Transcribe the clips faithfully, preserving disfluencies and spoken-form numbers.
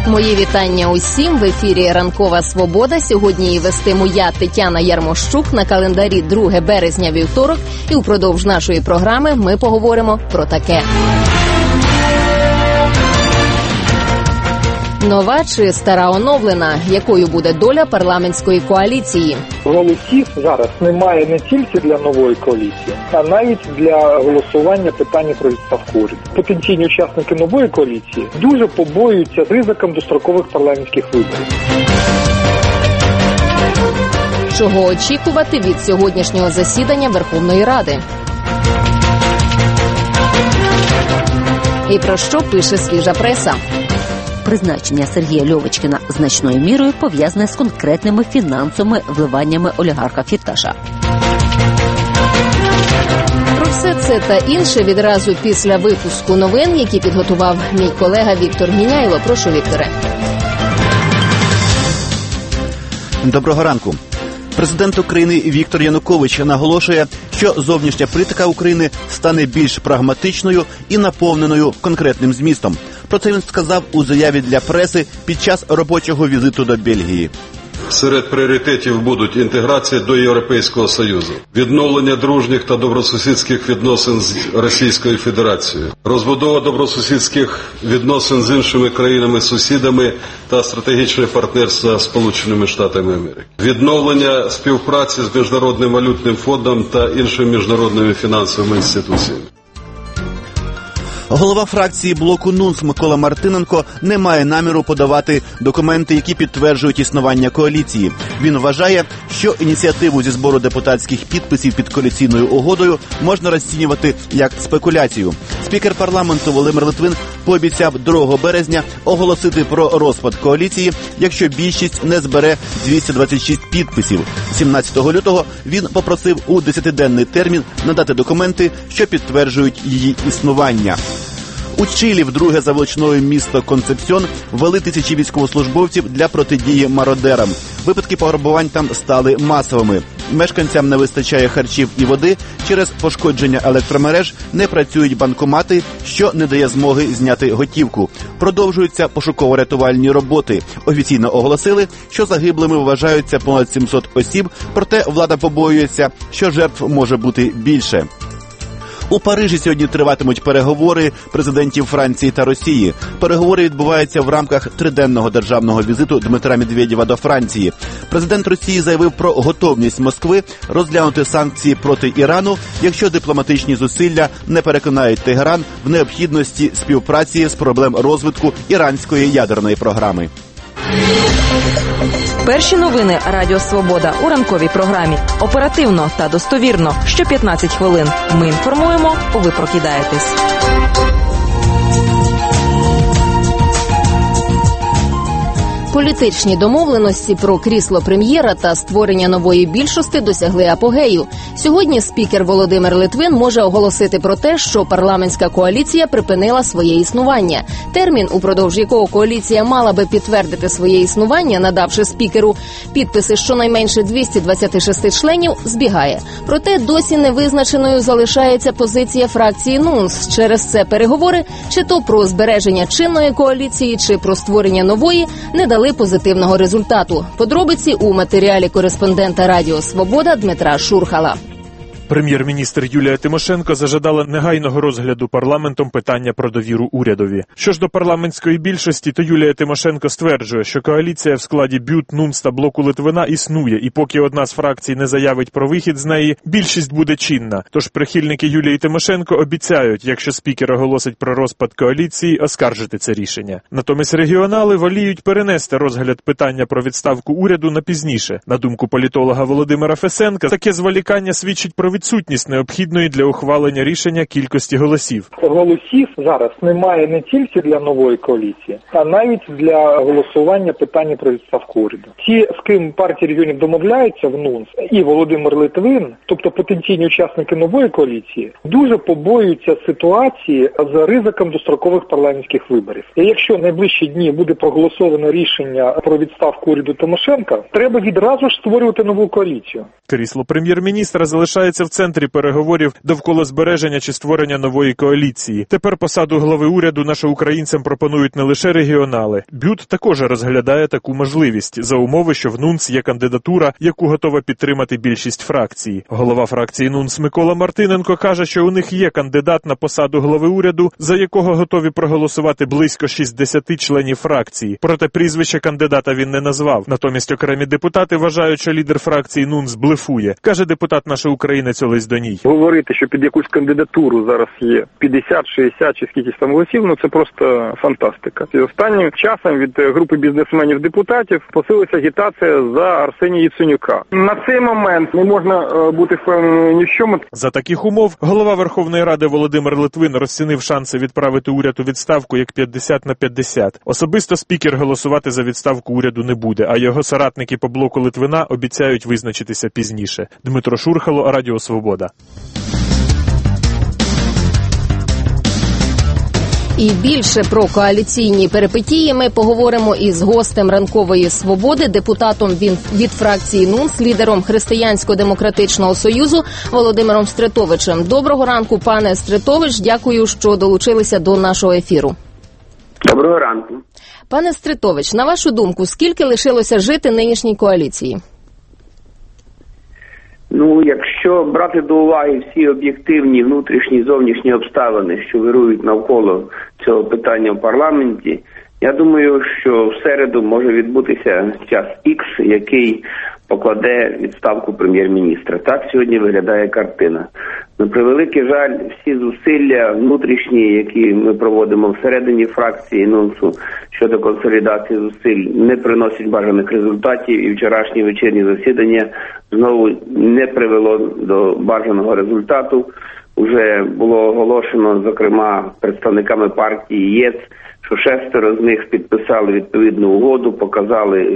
Мої вітання усім. В ефірі «Ранкова Свобода». Сьогодні її вестиму я, Тетяна Ярмощук. На календарі друге березня, вівторок. І упродовж нашої програми ми поговоримо про таке. Нова чи стара оновлена? Якою буде доля парламентської коаліції? Голосів зараз немає не тільки для нової коаліції, а навіть для голосування питання про відставку уряду. Потенційні учасники нової коаліції дуже побоюються ризиком дострокових парламентських виборів. Чого очікувати від сьогоднішнього засідання Верховної Ради? І про що пише свіжа преса? Призначення Сергія Льовочкіна значною мірою пов'язане з конкретними фінансовими вливаннями олігарха Фірташа. Про все це та інше відразу після випуску новин, які підготував мій колега Віктор Міняйло. Прошу, Вікторе. Доброго ранку. Президент України Віктор Янукович наголошує, що зовнішня політика України стане більш прагматичною і наповненою конкретним змістом. Про це він сказав у заяві для преси під час робочого візиту до Бельгії. Серед пріоритетів будуть інтеграція до Європейського Союзу, відновлення дружніх та добросусідських відносин з Російською Федерацією, розбудова добросусідських відносин з іншими країнами-сусідами та стратегічне партнерство з Сполученими Штатами Америки, відновлення співпраці з Міжнародним валютним фондом та іншими міжнародними фінансовими інституціями. Голова фракції блоку НУНС Микола Мартиненко не має наміру подавати документи, які підтверджують існування коаліції. Він вважає, що ініціативу зі збору депутатських підписів під коаліційною угодою можна розцінювати як спекуляцію. Спікер парламенту Володимир Литвин пообіцяв другого березня оголосити про розпад коаліції, якщо більшість не збере двісті двадцять шість підписів. сімнадцятого лютого він попросив у десятиденний термін надати документи, що підтверджують її існування. У Чилі вдруге за величиною місто Концепсьон ввели тисячі військовослужбовців для протидії мародерам. Випадки пограбувань там стали масовими. Мешканцям не вистачає харчів і води, через пошкодження електромереж не працюють банкомати, що не дає змоги зняти готівку. Продовжуються пошуково-рятувальні роботи. Офіційно оголосили, що загиблими вважаються понад сімсот осіб, проте влада побоюється, що жертв може бути більше. У Парижі сьогодні триватимуть переговори президентів Франції та Росії. Переговори відбуваються в рамках триденного державного візиту Дмитра Медведєва до Франції. Президент Росії заявив про готовність Москви розглянути санкції проти Ірану, якщо дипломатичні зусилля не переконають Тегеран в необхідності співпраці з проблем розвитку іранської ядерної програми. Перші новини Радіо Свобода у ранковій програмі. Оперативно та достовірно. Що п'ятнадцять хвилин. Ми інформуємо, ви прокидаєтесь. Політичні домовленості про крісло прем'єра та створення нової більшості досягли апогею. Сьогодні спікер Володимир Литвин може оголосити про те, що парламентська коаліція припинила своє існування. Термін, упродовж якого коаліція мала би підтвердити своє існування, надавши спікеру підписи щонайменше двісті двадцять шість членів, збігає. Проте досі невизначеною залишається позиція фракції НУНС. Через це переговори, чи то про збереження чинної коаліції, чи про створення нової, не дали позитивного результату. Подробиці у матеріалі кореспондента Радіо Свобода Дмитра Шурхала. Прем'єр-міністр Юлія Тимошенко зажадала негайного розгляду парламентом питання про довіру урядові. Що ж до парламентської більшості, то Юлія Тимошенко стверджує, що коаліція в складі БЮТ, НУНС та блоку Литвина існує, і поки одна з фракцій не заявить про вихід з неї, більшість буде чинна. Тож прихильники Юлії Тимошенко обіцяють, якщо спікер оголосить про розпад коаліції, оскаржити це рішення. Натомість регіонали воліють перенести розгляд питання про відставку уряду на пізніше. На думку політолога Володимира Фесенка, таке зволікання свідчить про відсутність необхідної для ухвалення рішення кількості голосів. Голосів зараз немає не тільки для нової коаліції, а навіть для голосування питання про відставку уряду. Ті, з ким партія регіонів домовляється в НУНС, і Володимир Литвин, тобто потенційні учасники нової коаліції, дуже побоюються ситуації з ризиком дострокових парламентських виборів. І якщо найближчі дні буде проголосовано рішення про відставку уряду Тимошенка, треба відразу ж створювати нову коаліцію. Крісло прем'єр-міністра залишається в центрі переговорів довкола збереження чи створення нової коаліції. Тепер посаду глави уряду нашим українцям пропонують не лише регіонали. БЮТ також розглядає таку можливість, за умови, що в НУНС є кандидатура, яку готова підтримати більшість фракцій. Голова фракції НУНС Микола Мартиненко каже, що у них є кандидат на посаду глави уряду, за якого готові проголосувати близько шістдесят членів фракції. Проте прізвище кандидата він не назвав. Натомість окремі депутати вважають, що лідер фракції НУНС блефує, каже депутат «Наша українець» Олесь Доній. Говорити, що під якусь кандидатуру зараз є п'ятдесят, шістдесят чи скільки там голосів, ну це просто фантастика. І останнім часом від групи бізнесменів-депутатів посилилася агітація за Арсенія Яценюка. На цей момент не можна бути впевненим ні в чому. За таких умов голова Верховної Ради Володимир Литвин розцінив шанси відправити уряд у відставку як п'ятдесят на п'ятдесят. Особисто спікер голосувати за відставку уряду не буде, а його соратники по блоку Литвина обіцяють визначитися пізніше. Дмитро Шурхало, Радіо Свобода. І більше про коаліційні перипетії ми поговоримо із гостем ранкової свободи, депутатом від фракції НУНС, лідером Християнсько-демократичного союзу Володимиром Стритовичем. Доброго ранку, пане Стритович. Дякую, що долучилися до нашого ефіру. Доброго ранку. Пане Стритович, на вашу думку, скільки лишилося жити нинішній коаліції? Ну, якщо брати до уваги всі об'єктивні внутрішні і зовнішні обставини, що вирують навколо цього питання в парламенті, я думаю, що в середу може відбутися час Ікс, який покладе відставку прем'єр-міністра. Так сьогодні виглядає картина. На превеликий жаль, всі зусилля внутрішні, які ми проводимо всередині фракції НУНСу щодо консолідації зусиль, не приносять бажаних результатів, і вчорашнє вечірнє засідання знову не привело до бажаного результату. Уже було оголошено, зокрема, представниками партії ЄС, що шестеро з них підписали відповідну угоду, показали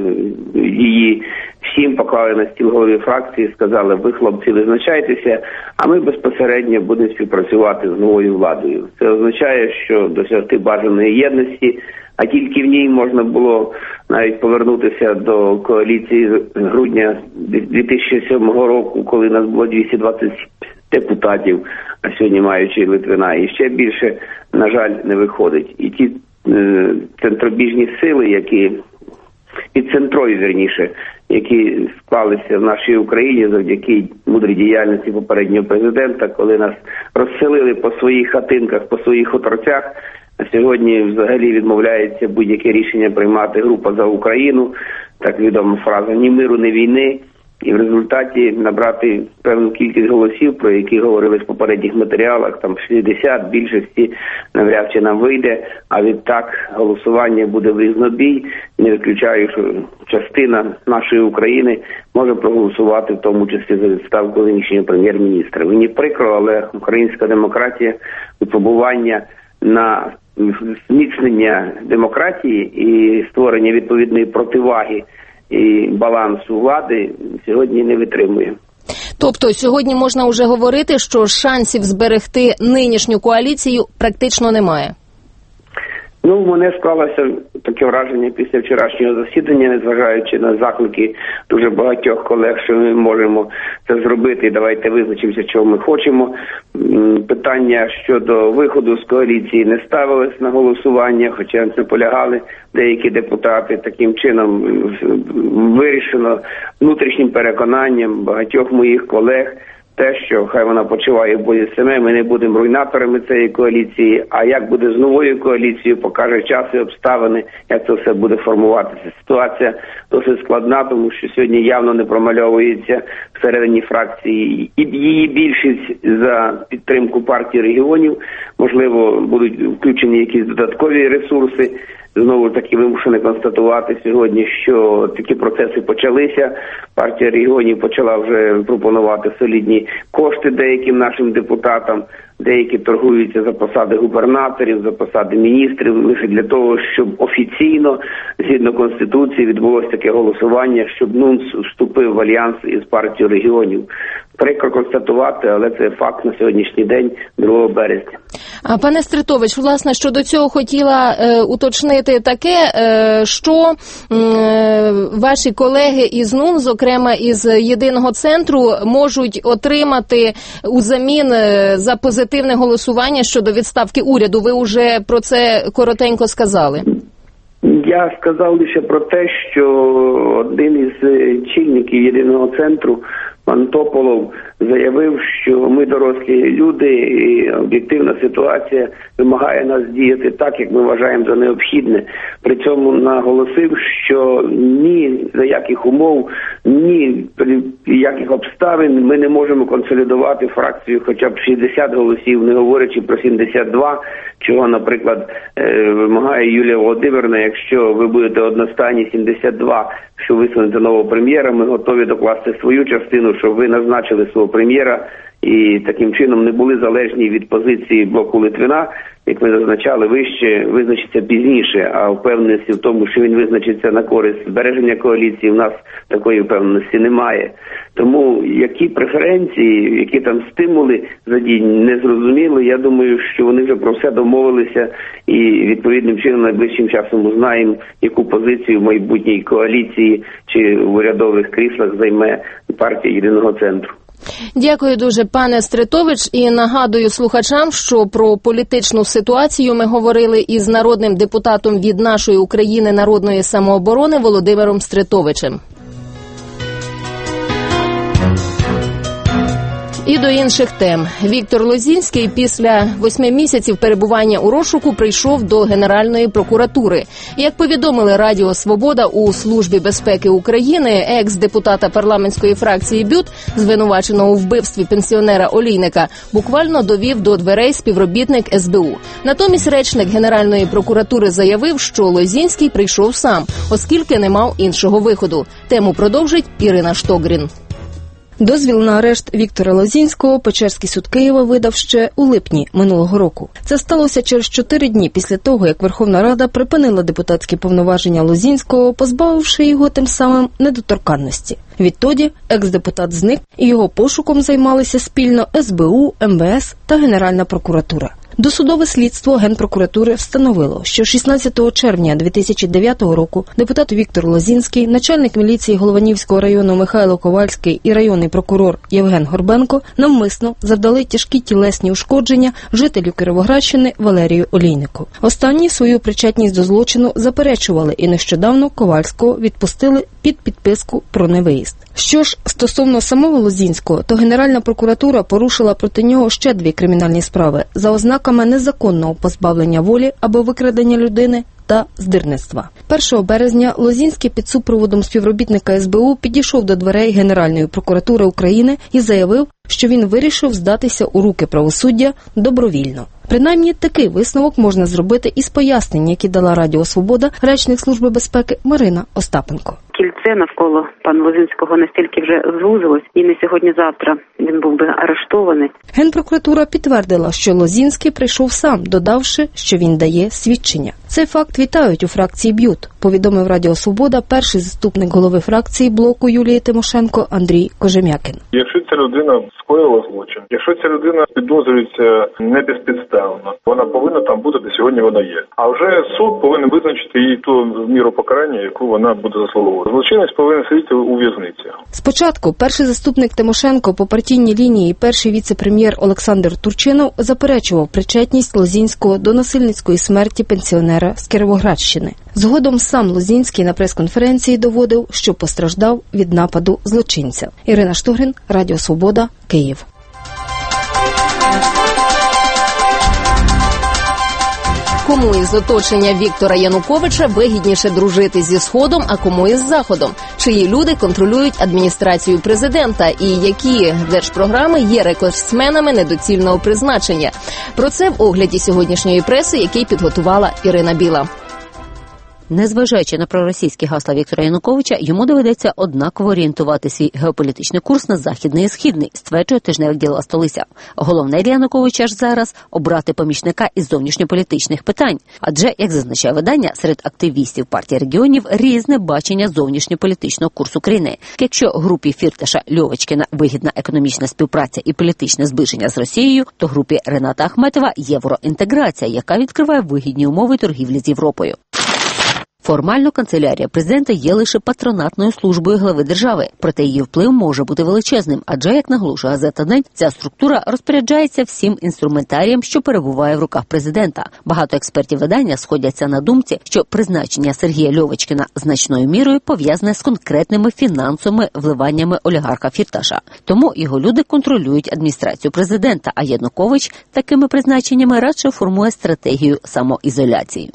її всім, поклали на стіл голові фракції, сказали: ви, хлопці, визначайтеся, а ми безпосередньо будемо співпрацювати з новою владою. Це означає, що досягти бажаної єдності, а тільки в ній можна було навіть повернутися до коаліції грудня дві тисячі сьомого року, коли нас було двісті двадцять депутатів, а сьогодні маючи Литвина, і ще більше, на жаль, не виходить. І ті е, центробіжні сили, які підцентрові, вірніше, які склалися в нашій Україні завдяки мудрій діяльності попереднього президента, коли нас розселили по своїх хатинках, по своїх хуторцях, а сьогодні взагалі відмовляється будь-яке рішення приймати група «За Україну», так відома фраза «ні миру, ні війни», і в результаті набрати певну кількість голосів, про які говорили в попередніх матеріалах, там шістдесят, більшості навряд чи нам вийде, а відтак голосування буде в різнобій. Не виключаю, що частина нашої України може проголосувати, в тому числі за відставку нинішнього прем'єр-міністра. Мені прикро, але українська демократія, випробування на зміцнення демократії і створення відповідної противаги і балансу влади сьогодні не витримує. Тобто сьогодні можна вже говорити, що шансів зберегти нинішню коаліцію практично немає? Ну, в мене склалося таке враження після вчорашнього засідання, незважаючи на заклики дуже багатьох колег, що ми можемо це зробити, давайте визначимося, чого ми хочемо. Питання щодо виходу з коаліції не ставилось на голосування, хоча наполягали деякі депутати. Таким чином вирішено внутрішнім переконанням багатьох моїх колег те, що хай вона почуває в бозі семе, ми не будемо руйнаторами цієї коаліції, а як буде з новою коаліцією, покаже час і обставини, як це все буде формуватися. Ситуація досить складна, тому що сьогодні явно не промальовується всередині фракції і її більшість за підтримку партії регіонів. Можливо, будуть включені якісь додаткові ресурси. Знову ж таки вимушений констатувати сьогодні, що такі процеси почалися. Партія регіонів почала вже пропонувати солідні кошти деяким нашим депутатам. Деякі торгуються за посади губернаторів, за посади міністрів, лише для того, щоб офіційно, згідно Конституції, відбулося таке голосування, щоб НУНС вступив в альянс із партією регіонів. прикро констатувати, але це факт на сьогоднішній день, другого березня. А пане Стритович, власне, щодо цього хотіла е, уточнити таке, е, що е, ваші колеги із НУН, зокрема із Єдиного центру, можуть отримати узамін за позитивне голосування щодо відставки уряду. Ви вже про це коротенько сказали. Я сказав лише про те, що один із чільників Єдиного центру, пан Тополов, заявив, що ми дорослі люди і об'єктивна ситуація вимагає нас діяти так, як ми вважаємо за необхідне. При цьому наголосив, що ні за яких умов, ні при яких обставин ми не можемо консолідувати фракцію хоча б шістдесят голосів, не говорячи про сімдесят два, чого, наприклад, вимагає Юлія Володимирівна. Якщо ви будете одностайні сімдесят два, що висунете нового прем'єра, ми готові докласти свою частину, щоб ви назначили свого прем'єра і таким чином не були залежні від позиції блоку Литвина, як ми зазначали вище, визначиться пізніше, а впевненості в тому, що він визначиться на користь збереження коаліції, в нас такої впевненості немає. Тому які преференції, які там стимули задіяні, не зрозуміло. Я думаю, що вони вже про все домовилися і відповідним чином найближчим часом узнаємо, яку позицію в майбутній коаліції чи в урядових кріслах займе партія Єдиного центру. Дякую дуже, пане Стритович, і нагадую слухачам, що про політичну ситуацію ми говорили із народним депутатом від нашої України народної самооборони Володимиром Стритовичем. І до інших тем. Віктор Лозінський після восьми місяців перебування у розшуку прийшов до Генеральної прокуратури. Як повідомили Радіо Свобода у Службі безпеки України, екс-депутата парламентської фракції БЮТ, звинуваченого у вбивстві пенсіонера Олійника, буквально довів до дверей співробітник ес бе у. Натомість речник Генеральної прокуратури заявив, що Лозінський прийшов сам, оскільки не мав іншого виходу. Тему продовжить Ірина Штогрін. Дозвіл на арешт Віктора Лозінського Печерський суд Києва видав ще у липні минулого року. Це сталося через чотири дні після того, як Верховна Рада припинила депутатські повноваження Лозінського, позбавивши його тим самим недоторканності. Відтоді екс-депутат зник, і його пошуком займалися спільно ес бе у, ем ве ес та Генеральна прокуратура. Досудове слідство Генпрокуратури встановило, що шістнадцятого червня дві тисячі дев'ятого року депутат Віктор Лозінський, начальник міліції Голованівського району Михайло Ковальський і районний прокурор Євген Горбенко навмисно завдали тяжкі тілесні ушкодження жителю Кіровоградщини Валерію Олійнику. Останні свою причетність до злочину заперечували і нещодавно Ковальського відпустили під підписку про невиїзд. Що ж стосовно самого Лозінського, то Генеральна прокуратура порушила проти нього ще дві кримінальні справи за ознаками незаконного позбавлення волі або викрадення людини та здирництва. першого березня Лозінський під супроводом співробітника ес бе у підійшов до дверей Генеральної прокуратури України і заявив, що він вирішив здатися у руки правосуддя добровільно. Принаймні, такий висновок можна зробити із пояснень, які дала Радіо Свобода речник Служби безпеки Марина Остапенко. Кільце навколо пана Лозінського настільки вже звузилось, і не сьогодні-завтра він був би арештований. Генпрокуратура підтвердила, що Лозінський прийшов сам, додавши, що він дає свідчення. Цей факт вітають у фракції БЮТ, повідомив Радіо Свобода перший заступник голови фракції блоку Юлії Тимошенко Андрій Кожем'якін. Якщо ця людина скоїла злочин, якщо ця людина підозрюється не безпідставно, вона повинна там бути, де сьогодні вона є. А вже суд повинен визначити їй ту міру покарання, яку вона буде заслуговувати. Злочинець повинен сидіти у в'язниці. Спочатку перший заступник Тимошенко по партійній лінії, перший віце-прем'єр Олександр Турчинов заперечував причетність Лозінського до насильницької смерті пенсіонера з Кіровоградщини. Згодом сам Лозінський на прес-конференції доводив, що постраждав від нападу злочинця. Ірина Штогрін, Радіо Свобода, Київ. Кому із оточення Віктора Януковича вигідніше дружити зі Сходом, а кому із Заходом? Чиї люди контролюють адміністрацію президента і які держпрограми є рекордсменами недоцільного призначення? Про це в огляді сьогоднішньої преси, який підготувала Ірина Біла. Незважаючи на проросійські гасла Віктора Януковича, йому доведеться однаково орієнтувати свій геополітичний курс на західний і східний, стверджує тижневик «Діла столиця». Головне для Януковича ж зараз – обрати помічника із зовнішньополітичних питань. Адже, як зазначає видання, серед активістів партії регіонів різне бачення зовнішньополітичного курсу країни. Якщо групі Фірташа Льовочкіна вигідна економічна співпраця і політичне зближення з Росією, то групі Рената Ахметова – євроінтеграція, яка відкриває вигідні умови торгівлі з Європою. Формально канцелярія президента є лише патронатною службою глави держави, проте її вплив може бути величезним, адже, як наголошує газета «День», ця структура розпоряджається всім інструментарієм, що перебуває в руках президента. Багато експертів видання сходяться на думці, що призначення Сергія Льовочкіна значною мірою пов'язане з конкретними фінансовими вливаннями олігарха Фірташа. Тому його люди контролюють адміністрацію президента, а Янукович такими призначеннями радше формує стратегію самоізоляції.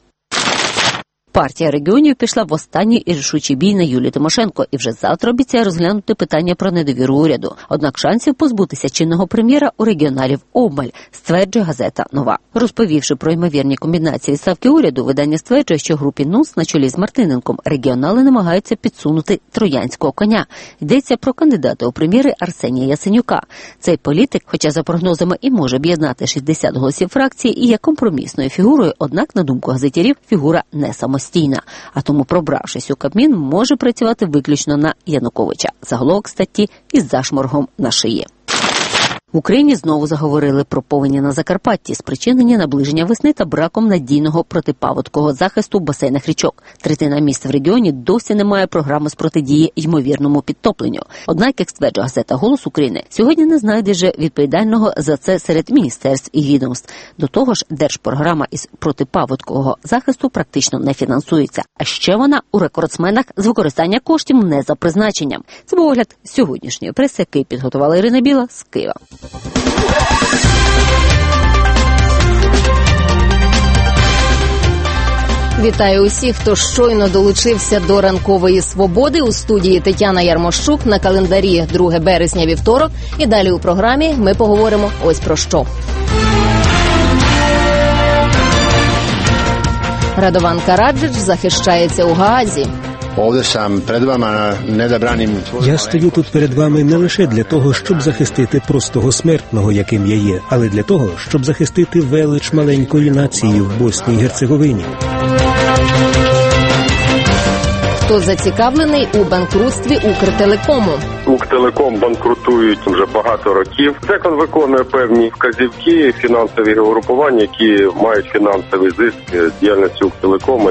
Партія регіонів пішла в останній і рішучий бій на Юлію Тимошенко і вже завтра обіцяє розглянути питання про недовіру уряду. Однак шансів позбутися чинного прем'єра у регіоналів обмаль, стверджує газета «Нова». Розповівши про ймовірні комбінації відставки уряду, видання стверджує, що групі НУНС на чолі з Мартиненком регіонали намагаються підсунути троянського коня. Йдеться про кандидата у прем'єри Арсенія Яценюка. Цей політик, хоча за прогнозами і може об'єднати шістдесят голосів фракції, і є компромісною фігурою, однак, на думку газетярів, фігура не самостійна. А тому, пробравшись у Кабмін, може працювати виключно на Януковича. Заголовок статті із зашморгом на шиї. В Україні знову заговорили про повені на Закарпатті, спричинені наближення весни та браком надійного протипаводкового захисту басейнах річок. Третина міст в регіоні досі не має програми з протидії ймовірному підтопленню. Однак, як стверджує газета «Голос України», сьогодні не знайде же відповідального за це серед міністерств і відомств. До того ж, держпрограма із протипаводкового захисту практично не фінансується. А ще вона у рекордсменах з використання коштів не за призначенням. Це був огляд сьогоднішньої преси, який підготувала Ірина Біла з Києва. Вітаю усіх, хто щойно долучився до ранкової свободи. У студії Тетяна Ярмощук, на календарі друге березня, вівторок. І далі у програмі ми поговоримо ось про що. Радован Караджич захищається у Гаазі. Я стою тут перед вами не лише для того, щоб захистити простого смертного, яким я є, але для того, щоб захистити велич маленької нації в Босній і Герцеговині. Хто зацікавлений у банкрутстві Укртелекому? Укртелеком банкрутують вже багато років. Цекон виконує певні вказівки, фінансові групування, які мають фінансовий зиск з діяльності Укртелекому.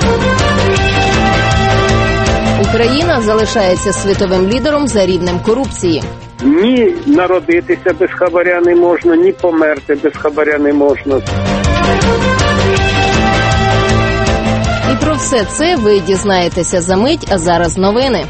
Україна залишається світовим лідером за рівнем корупції. Ні народитися без хабаря не можна, ні померти без хабаря не можна. І про все це ви дізнаєтеся за мить, а зараз новини.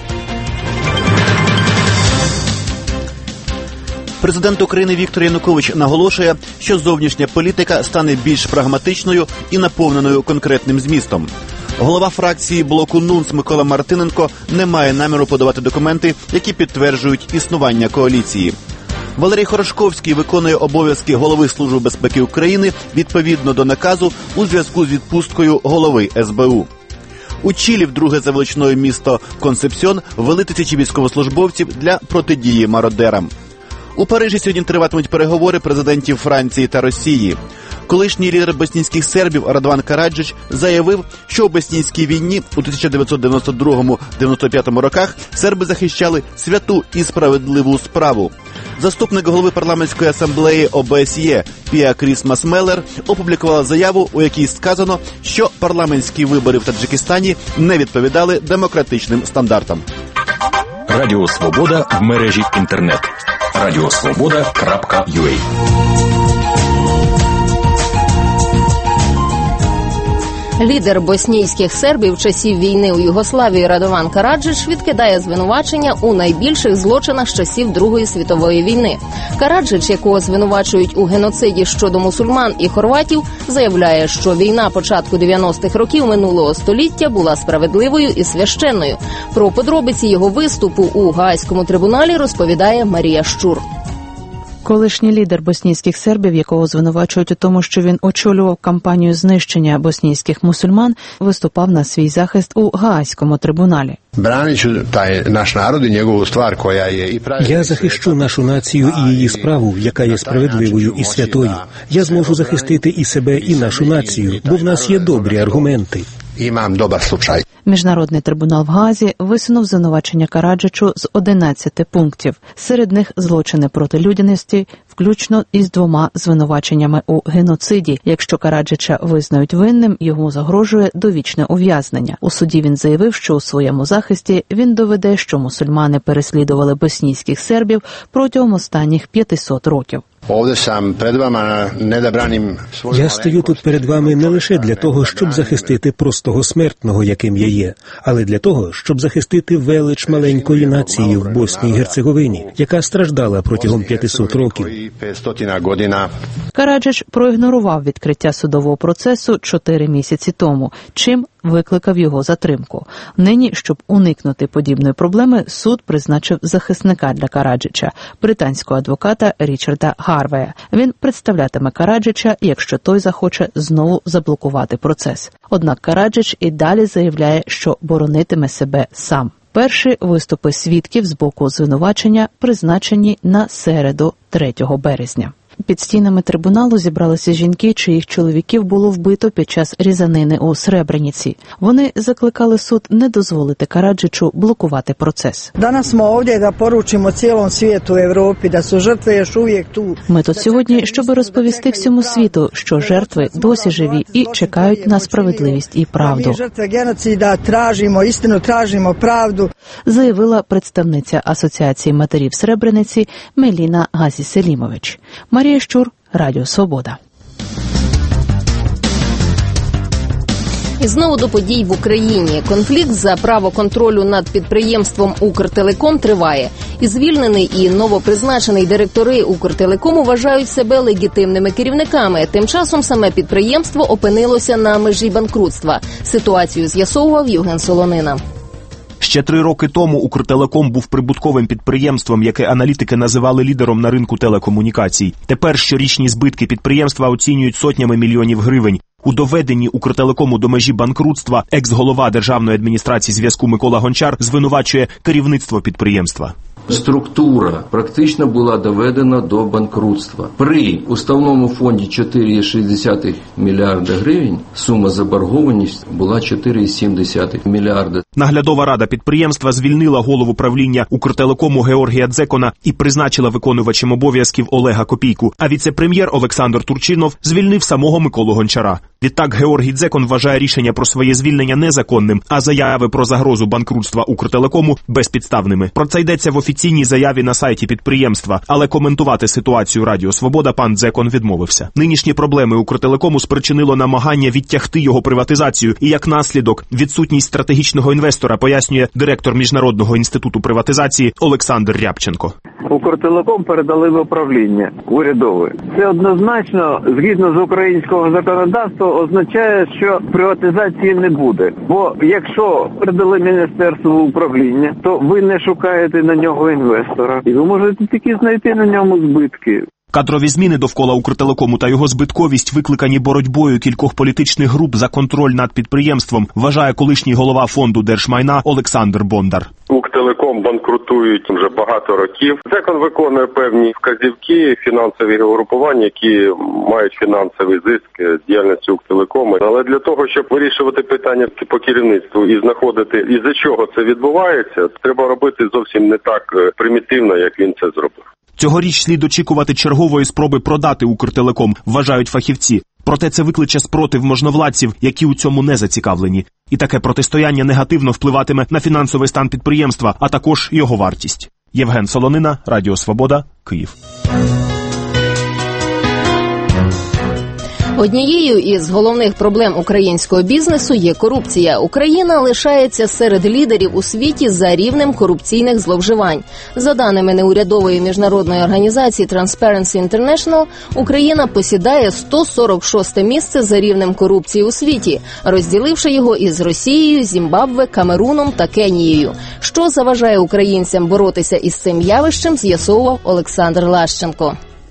Президент України Віктор Янукович наголошує, що зовнішня політика стане більш прагматичною і наповненою конкретним змістом. Голова фракції блоку НУНС Микола Мартиненко не має наміру подавати документи, які підтверджують існування коаліції. Валерій Хорошковський виконує обов'язки голови Служби безпеки України відповідно до наказу у зв'язку з відпусткою голови ес бе у. У Чилі, вдруге за величиною місто Консепсьон, ввели тисячі військовослужбовців для протидії мародерам. У Парижі сьогодні триватимуть переговори президентів Франції та Росії. Колишній лідер боснійських сербів Радован Караджич заявив, що у боснійській війні у тисяча дев'ятсот дев'яносто другому - дев'яносто п'ятому роках серби захищали святу і справедливу справу. Заступник голови парламентської асамблеї о бе ес є Піа Крісмас Мелер опублікувала заяву, у якій сказано, що парламентські вибори в Таджикистані не відповідали демократичним стандартам. Радіо Свобода в мережі інтернет. радіосвобода крапка ю а. Лідер боснійських сербів часів війни у Югославії Радован Караджич відкидає звинувачення у найбільших злочинах з часів Другої світової війни. Караджич, якого звинувачують у геноциді щодо мусульман і хорватів, заявляє, що війна початку дев'яностих років минулого століття була справедливою і священною. Про подробиці його виступу у Гаазькому трибуналі розповідає Марія Щур. Колишній лідер боснійських сербів, якого звинувачують у тому, що він очолював кампанію знищення боснійських мусульман, виступав на свій захист у Гаазькому трибуналі. Я захищу нашу націю і її справу, яка є справедливою і святою. Я зможу захистити і себе, і нашу націю, бо в нас є добрі аргументи. Міжнародний трибунал в Гаазі висунув звинувачення Караджичу з одинадцяти пунктів. Серед них злочини проти людяності, включно із двома звинуваченнями у геноциді. Якщо Караджича визнають винним, йому загрожує довічне ув'язнення. У суді він заявив, що у своєму захисті він доведе, що мусульмани переслідували боснійських сербів протягом останніх п'ятисот років. Я стою тут перед вами не лише для того, щоб захистити простого смертного, яким я є, але для того, щоб захистити велич маленької нації в Босній і Герцеговині, яка страждала протягом п'ятисот років. Караджич проігнорував відкриття судового процесу чотири місяці тому, чим викликав його затримку. Нині, щоб уникнути подібної проблеми, суд призначив захисника для Караджича, британського адвоката Річарда Гарвея. Він представлятиме Караджича, якщо той захоче знову заблокувати процес. Однак Караджич і далі заявляє, що боронитиме себе сам. Перші виступи свідків з боку звинувачення призначені на середу, третього березня. Під стінами трибуналу зібралися жінки, чиїх чоловіків було вбито під час різанини у Сребрениці. Вони закликали суд не дозволити Караджичу блокувати процес. Danas smo ovdje da poručimo cijelom svijetu u Europi da su žrtve još uvijek tu. Ми тут сьогодні, щоб розповісти всьому світу, що жертви досі живі і чекають на справедливість і правду. Ми жертви геноцида tražimo istinu, tražimo pravdu, заявила представниця Асоціації матерів Сребрениці Меліна Газі-Селімович. Марія Щур, Радіо Свобода. І знову до подій в Україні. Конфлікт за право контролю над підприємством «Укртелеком» триває. І звільнений, і новопризначений директори «Укртелекому» вважають себе легітимними керівниками. Тим часом саме підприємство опинилося на межі банкрутства. Ситуацію з'ясовував Євген Солонина. Ще три роки тому «Укртелеком» був прибутковим підприємством, яке аналітики називали лідером на ринку телекомунікацій. Тепер щорічні збитки підприємства оцінюють сотнями мільйонів гривень. У доведенні «Укртелекому» до межі банкрутства екс-голова Державної адміністрації зв'язку Микола Гончар звинувачує керівництво підприємства. Структура практично була доведена до банкрутства. При уставному фонді чотири цілих шість десятих мільярда гривень сума заборгованості була чотири цілих сім десятих мільярда. Наглядова рада підприємства звільнила голову правління «Укртелекому» Георгія Дзекона і призначила виконувачем обов'язків Олега Копійку, а віце-прем'єр Олександр Турчинов звільнив самого Миколу Гончара. Відтак Георгій Дзекон вважає рішення про своє звільнення незаконним, а заяви про загрозу банкрутства «Укртелекому» безпідставними. Про це йдеться в офіційній заяві на сайті підприємства, але коментувати ситуацію Радіо Свобода пан Дзекон відмовився. Нинішні проблеми «Укртелекому» спричинило намагання відтягти його приватизацію і, як наслідок, відсутність стратегічного інвестора, пояснює директор Міжнародного інституту приватизації Олександр Рябченко. «Укртелеком» передали в управління урядове. Це однозначно, згідно з українського законодавства, означає, що приватизації не буде. Бо якщо передали міністерству в управління, то ви не шукаєте на нього інвестора. І ви можете тільки знайти на ньому збитки. Кадрові зміни довкола «Укртелекому» та його збитковість викликані боротьбою кількох політичних груп за контроль над підприємством, вважає колишній голова фонду держмайна Олександр Бондар. «Укртелеком» банкрутують вже багато років. Дзекон виконує певні вказівки, фінансові групування, які мають фінансовий зиск з діяльності «Укртелекому». Але для того, щоб вирішувати питання по керівництву і знаходити, із-за чого це відбувається, треба робити зовсім не так примітивно, як він це зробив. Цьогоріч слід очікувати чергової спроби продати «Укртелеком», вважають фахівці. Проте це викличе спротив можновладців, які у цьому не зацікавлені. І таке протистояння негативно впливатиме на фінансовий стан підприємства, а також його вартість. Євген Солонина, Радіо Свобода, Київ. Однією із головних проблем українського бізнесу є корупція. Україна лишається серед лідерів у світі за рівнем корупційних зловживань. За даними неурядової міжнародної організації Transparency International, Україна посідає сто сорок шосте місце за рівнем корупції у світі, розділивши його із Росією, Зімбабве, Камеруном та Кенією. Що заважає українцям боротися із цим явищем, з'ясовував Олександр Лащенко.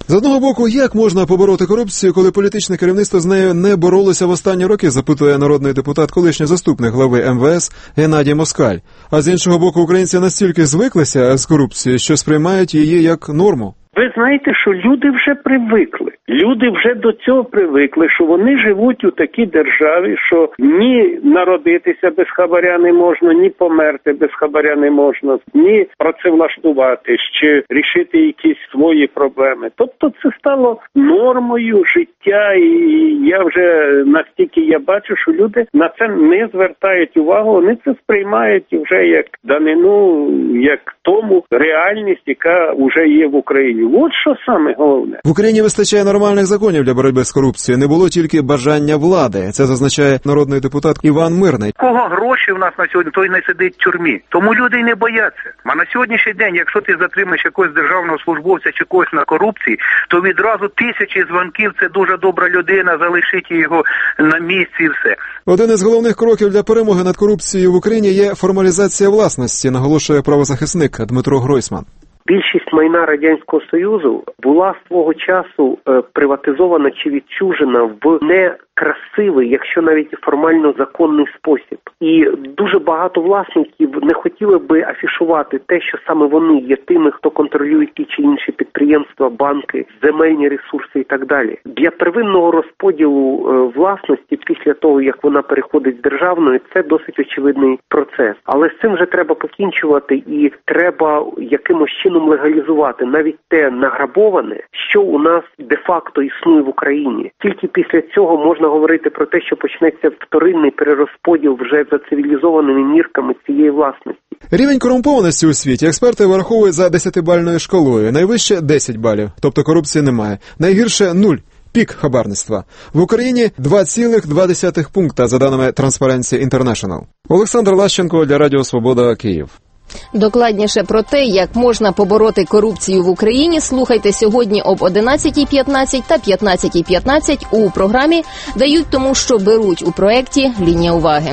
З одного боку, як можна побороти корупцію, коли політичне керівництво з нею не боролося в останні роки, запитує народний депутат, колишній заступник глави ем ве ес Геннадій Москаль. А з іншого боку, українці настільки звиклися з корупцією, що сприймають її як норму. Ви знаєте, що люди вже привикли. Люди вже до цього привикли, що вони живуть у такій державі, що ні народитися без хабаря не можна, ні померти без хабаря не можна, ні працевлаштуватись чи рішити якісь свої проблеми. Тобто це стало нормою життя, і я вже настільки я бачу, що люди на це не звертають увагу, вони це сприймають вже як данину, як тому реальність, яка вже є в Україні. От що саме головне. В Україні вистачає нормальних законів для боротьби з корупцією. Не було тільки бажання влади. Це зазначає народний депутат Іван Мирний. Кого гроші в нас на сьогодні, той не сидить в тюрмі. Тому люди й не бояться. А на сьогоднішній день, якщо ти затримаєш якогось державного службовця чи когось на корупції, то відразу тисячі дзвонків, це дуже добра людина, залишіть його на місці і все. Один із головних кроків для перемоги над корупцією в Україні є формалізація власності, наголошує правозахисник Дмитро Гройсман. Більшість майна Радянського Союзу була свого часу е, приватизована чи відчужена в некрасивий, якщо навіть формально законний спосіб. І дуже багато власників не хотіли би афішувати те, що саме вони є тими, хто контролює ті чи інші підприємства, банки, земельні ресурси і так далі. Для первинного розподілу е, власності після того, як вона переходить з державної, це досить очевидний процес. Але з цим вже треба покінчувати і треба якимось чином легалізувати навіть те награбоване, що у нас де-факто існує в Україні. Тільки після цього можна говорити про те, що почнеться вторинний перерозподіл вже за цивілізованими мірками цієї власності. Рівень корумпованості у світі експерти вираховують за десятибальною шкалою. Найвище – десять балів, тобто корупції немає. Найгірше – нуль. Пік хабарництва. В Україні два цілих два десятих пункта, за даними Transparency International. Олександр Лащенко для Радіо Свобода, Київ. Докладніше про те, як можна побороти корупцію в Україні, слухайте сьогодні об одинадцятій п'ятнадцять та п'ятнадцятій п'ятнадцять у програмі «Дають тому, що беруть» у проєкті «Лінія уваги».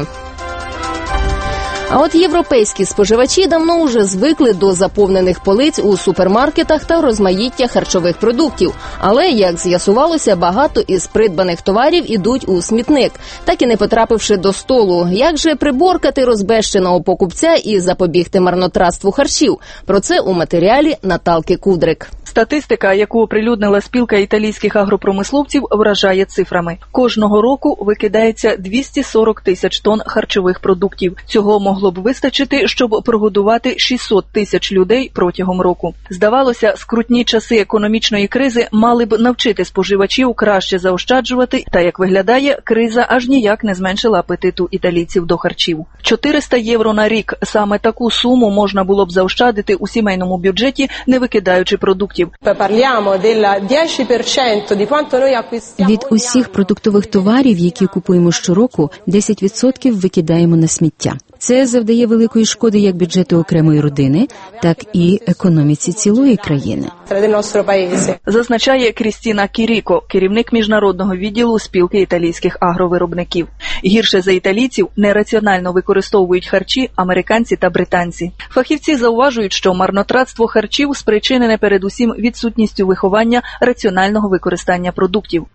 А от європейські споживачі давно уже звикли до заповнених полиць у супермаркетах та розмаїття харчових продуктів. Але, як з'ясувалося, багато із придбаних товарів ідуть у смітник, так і не потрапивши до столу. Як же приборкати розбещеного покупця і запобігти марнотратству харчів? Про це у матеріалі Наталки Кудрик. Статистика, яку оприлюднила спілка італійських агропромисловців, вражає цифрами. Кожного року викидається двісті сорок тисяч тонн харчових продуктів. Цього могло б вистачити, щоб прогодувати шістсот тисяч людей протягом року. Здавалося, скрутні часи економічної кризи мали б навчити споживачів краще заощаджувати, та, як виглядає, криза аж ніяк не зменшила апетиту італійців до харчів. чотириста євро на рік – саме таку суму можна було б заощадити у сімейному бюджеті, не викидаючи продуктів. Від усіх продуктових товарів, які купуємо щороку, десять відсотків викидаємо на сміття. Це завдає великої шкоди як бюджету окремої родини, так і економіці цілої країни. Зазначає Крістіна Кіріко, керівник міжнародного відділу спілки італійських агровиробників. Гірше за італійців нераціонально використовують харчі американці та британці. Фахівці зауважують, що марнотратство харчів спричинене передусім відсутністю виховання раціонального використання продуктів.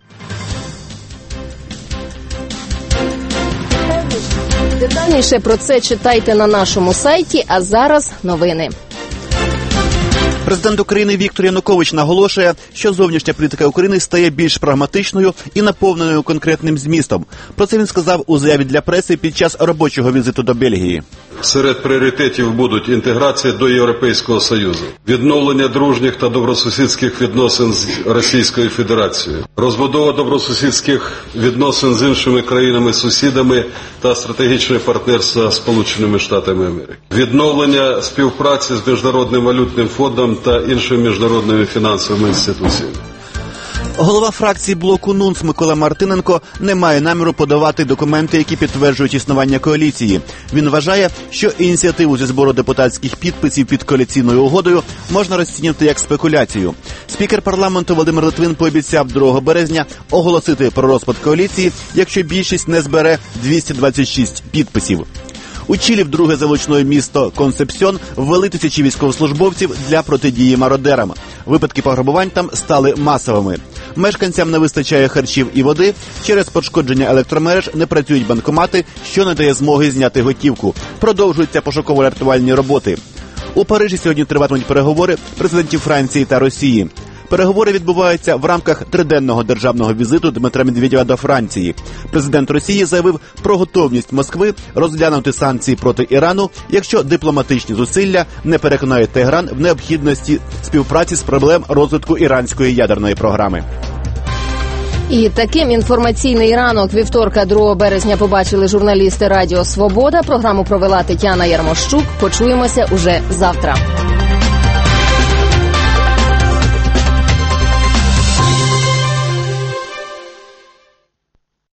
Детальніше про це читайте на нашому сайті, а зараз новини. Президент України Віктор Янукович наголошує, що зовнішня політика України стає більш прагматичною і наповненою конкретним змістом. Про це він сказав у заяві для преси під час робочого візиту до Бельгії. Серед пріоритетів будуть інтеграція до Європейського Союзу, відновлення дружніх та добросусідських відносин з Російською Федерацією, розбудова добросусідських відносин з іншими країнами-сусідами та стратегічне партнерство з Сполученими Штатами Америки, відновлення співпраці з Міжнародним валютним фондом та іншими міжнародними фінансовими інституціями. Голова фракції блоку НУНС Микола Мартиненко не має наміру подавати документи, які підтверджують існування коаліції. Він вважає, що ініціативу зі збору депутатських підписів під коаліційною угодою можна розцінювати як спекуляцію. Спікер парламенту Володимир Литвин пообіцяв другого березня оголосити про розпад коаліції, якщо більшість не збере двісті двадцять шість підписів. У Чилі, вдруге за величиною місто Консепсьон, ввели тисячі військовослужбовців для протидії мародерам. Випадки пограбувань там стали масовими. Мешканцям не вистачає харчів і води, через пошкодження електромереж не працюють банкомати, що не дає змоги зняти готівку. Продовжуються пошуково-рятувальні роботи. У Парижі сьогодні триватимуть переговори президентів Франції та Росії. Переговори відбуваються в рамках триденного державного візиту Дмитра Медведєва до Франції. Президент Росії заявив про готовність Москви розглянути санкції проти Ірану, якщо дипломатичні зусилля не переконають Тегеран в необхідності співпраці з проблем розвитку іранської ядерної програми. І таким інформаційний ранок вівторка, другого березня, побачили журналісти Радіо Свобода. Програму провела Тетяна Ярмощук. Почуємося уже завтра.